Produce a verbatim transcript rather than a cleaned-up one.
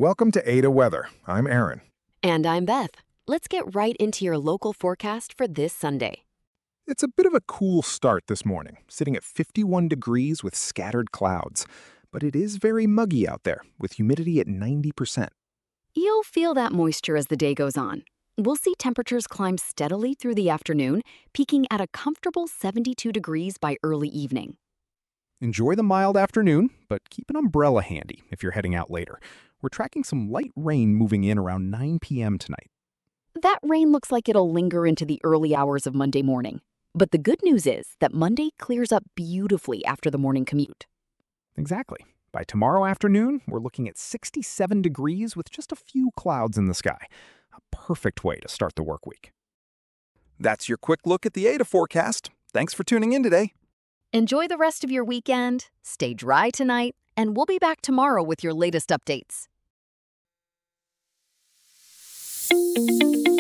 Welcome to Ada Weather. I'm Aaron. And I'm Beth. Let's get right into your local forecast for this Sunday. It's a bit of a cool start this morning, sitting at fifty-one degrees with scattered clouds. But it is very muggy out there, with humidity at ninety percent. You'll feel that moisture as the day goes on. We'll see temperatures climb steadily through the afternoon, peaking at a comfortable seventy-two degrees by early evening. Enjoy the mild afternoon, but keep an umbrella handy if you're heading out later. We're tracking some light rain moving in around nine p.m. tonight. That rain looks like it'll linger into the early hours of Monday morning. But the good news is that Monday clears up beautifully after the morning commute. Exactly. By tomorrow afternoon, we're looking at sixty-seven degrees with just a few clouds in the sky. A perfect way to start the work week. That's your quick look at the Ada forecast. Thanks for tuning in today. Enjoy the rest of your weekend, stay dry tonight, and we'll be back tomorrow with your latest updates.